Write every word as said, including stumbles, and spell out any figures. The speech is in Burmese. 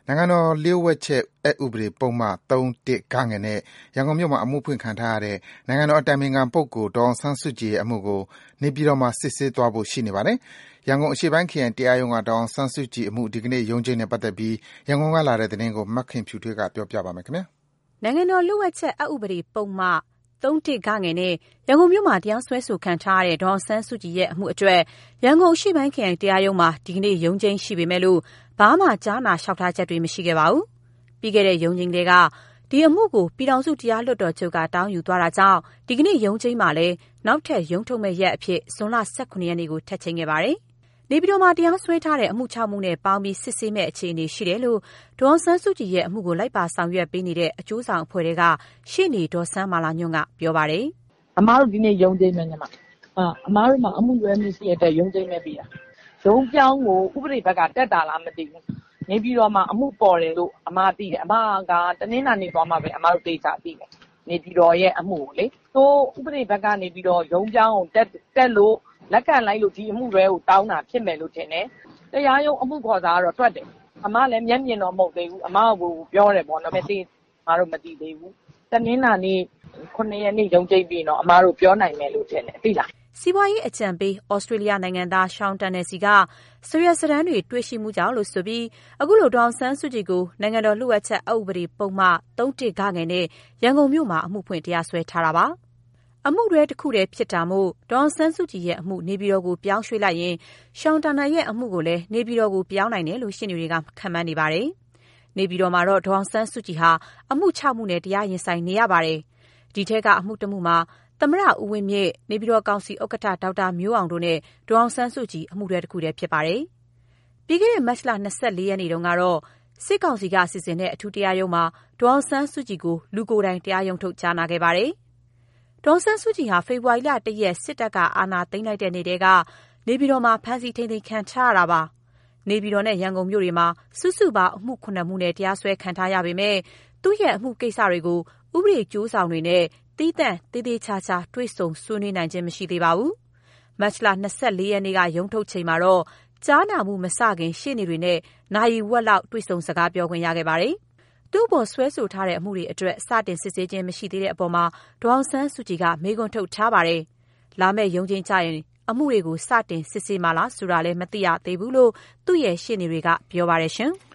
နိုင်ငံတော်လျှို့ဝှက်ချက်အက်ဥပဒေပုဒ်မ ၃ (၁) ဂ နဲ့ရန်ကုန်မြို့မှာအမှုဖွင့်ခံထားရတဲ့နိုင်ငံတော်အတိုင်ပင်ခံပုဂ္ဂိုလ်ဒေါ်အောင်ဆန်းစုကြည်ရဲ့အမှုကိုနေပြည်တော်မှာစစ်ဆေးသွားဖို့ရှိနေပါတယ်။ရန်ကုန်အရှေ့ပိုင်းခရိုင်တရားရုံးကဒေါ်အောင်ဆန်းစုကြည်အမှုဒီကနေ့ရုံးချိန်းနဲ့ပတ်သက်ပြီးရန်ကုန်ကလာတဲ့သတင်းကိုမခင်ဖြူထွေးကပြောပြပါမယ်ခင်ဗျာ။နိုင်ငံတော်လျှို့ဝှက်ချက်အက်ဥပဒေပုဒ်မ ၃ (၁) ဂနဲ့ရန်ကုန်မြို့မှာတရားစွဲဆိုခံထားရတဲ့ဒေါ်အောင်ဆန်းစုကြည်ရဲ့အမှုအတွက်ရန်ကုန်အရှေ့ပိုင်းခရိုင်တရားရုံးမှာဒီကနေ့ရုံးချိန်းရှိပေမဲ့လို့ဘာမှကြားနာလျှောက်ထားချက်တွေမရှိခဲ့ပါဘူး။ပြီးခဲ့တဲ့ရုံးချိန်းတွေကဒီအမှုကိုပြည်ထောင်စုတရားလွှတ်တော်ချုပ်ကတောင်းယူသွားတာကြောင့်ဒီကနေ့ရုံးချိန်းမှာလည်းနောက်ထပ်ရုံးထုတ်မဲ့ရက်အဖြစ်ဇွန်လ ၁၇ ရက်နေ့ကိုထပ်ချိန်းခဲ့ပါတယ်။နေပြည်တော်မှာတရားစွဲထားတဲ့အမှု၆မှုနဲ့ပေါင်းပြီးစစ်ဆေးမဲ့အခြေအနေရှိတယ်လို့ဒေါ်အောင်ဆန်းစုကြည်ရဲ့အမှုကိုလိုက်ပါဆောင်ရွက်ပေးနေတဲ့အကျိုးဆောင်အဖွဲ့တွေကရှေ့နေဒေါ်ဆန်းမာလာညွန့်ကပြောပါတယ်။အမားတို့ဒီနေ့ရုံးချိန်းမယ်ညီမ။အာအမားတို့မှာအမှုရွယ်မှုရှိတဲ့ရုံးချိန်းပဲပြီးတာ။ရုံးပြောင်းကိုဥပဒေဘက်ကတက်တာလားမသိဘူး။နေပြည်တော်မှာအမှုပေါ်တယ်လို့အမားသိတယ်။အမားကတနင်္လာနေ့သွားမှပဲအမားတို့သိချာသိတယ်။နေပြည်တော်ရဲ့အမှုကိုလေ။သို့ဥပဒေဘက်ကနေပြီးတော့ရုံးပြောင်းကိုတက်တက်လို့လက်ခံလိုက်လို့ဒီအမှုတွေကိုတောင်းတာဖြစ်မယ်လို့ထင်တယ်။တရားရုံးအမှုခေါ်စာကတော့တွက်တယ်။အမားလည်းမျက်မြင်တော့မဟုတ်သေးဘူး။အမားကပြောတယ်ပေါ့နော်။မသိငါတို့မသိသေးဘူး။တနင်္လာနေ့ခုနှစ်ရက်နေ့ရုံးချိန်းပြီးတော့အမားတို့ပြောနိုင်မယ်လို့ထင်တယ်သိလား။စီးပွားရေးအကြံပေးဩစတြေးလျနိုင်ငံသားရှောင်းတန်နယ်စီကစရစရန်တွေတွေ့ရှိမှုကြောင့်လို့ဆိုပြီးအခုလိုဒေါ်အောင်ဆန်းစုကြည်ကိုနိုင်ငံတော်လှုပ်ဝက်ချက်အဥပဒေပုံမှန် ၃ (၁) ဂနဲ့ရန်ကုန်မြို့မှာအမှုဖွင့်တရားစွဲထားတာပါ။အမှုတွေတစ်ခုတည်းဖြစ်တာမို့ဒေါ်အောင်ဆန်းစုကြည်ရဲ့အမှုနေပြည်တော်ကိုပြောင်းရွှေ့လိုက်ရင်ရှောင်းတန်နယ်ရဲ့အမှုကိုလည်းနေပြည်တော်ကိုပြောင်းနိုင်တယ်လို့ရှင်းနေတွေကခန့်မှန်းနေပါတယ်။နေပြည်တော်မှာတော့ဒေါ်အောင်ဆန်းစုကြည်ဟာအမှု၆မှုနဲ့တရားရင်ဆိုင်နေရပါတယ်။ဒီထက်ကအမှုတစ်မှုမှာသမ္မတဦးဝင်းမြင့်နေပြည်တော်ကောင်စီဥက္ကဋ္ဌဒေါက်တာမျိုးအောင်တို့နဲ့ဒေါ်အောင်ဆန်းစုကြည်အမှုတွေတစ်ခုတည်းဖြစ်ပါတယ်။ပြီးခဲ့တဲ့မတ်လ၂၄ရက်နေ့တုန်းကတော့စစ်ကောင်စီကစီစဉ်တဲ့အထူးတရားရုံးမှာဒေါ်အောင်ဆန်းစုကြည်ကိုလူကိုယ်တိုင်တရားရုံးထုတ်ကြားနာခဲ့ပါတယ်။ဒေါ်အောင်ဆန်းစုကြည်ဟာဖေဖော်ဝါရီလ၁ရက်စစ်တပ်ကအာဏာသိမ်းလိုက်တဲ့နေ့တည်းကနေပြည်တော်မှာဖမ်းဆီးထိန်းသိမ်းခံထားရတာပါ။နေပြည်တော်နဲ့ရန်ကုန်မြို့တွေမှာစုစုပေါင်းအမှုခုနှစ်မှုနဲ့တရားစွဲခံထားရပေမဲ့သူ့ရဲ့အမှုကိစ္စတွေကိုဥပဒေကြိုးဆောင်တွေနဲ့သီးသန့်သေးသေးချာချာတွေ့ဆုံဆွေးနွေးနိုင်ခြင်းမရှိသေးပါဘူး။မတ်လ၂၄ရက်နေ့ကရုံးထုတ်ချိန်မှာတော့ကြားနာမှုမစခင်ရှေ့နေတွေနဲ့နာရီဝက်လောက်တွေ့ဆုံစကားပြောခွင့်ရခဲ့ပါတယ်။သူ့ပေါ်ဆွဲဆိုထားတဲ့အမှုတွေအတွက်စတင်စစ်ဆေးခြင်းမရှိသေးတဲ့အပေါ်မှာဒေါ်အောင်ဆန်းစုကြည်ကမေးခွန်းထုတ်ထားပါတယ်။လာမယ့်ရုံးချင်းကြရင်အမှုတွေကိုစတင်စစ်ဆေးမှလားဆိုတာလည်းမသိရသေးဘူးလို့သူ့ရဲ့ရှေ့နေတွေကပြောပါတယ်ရှင်။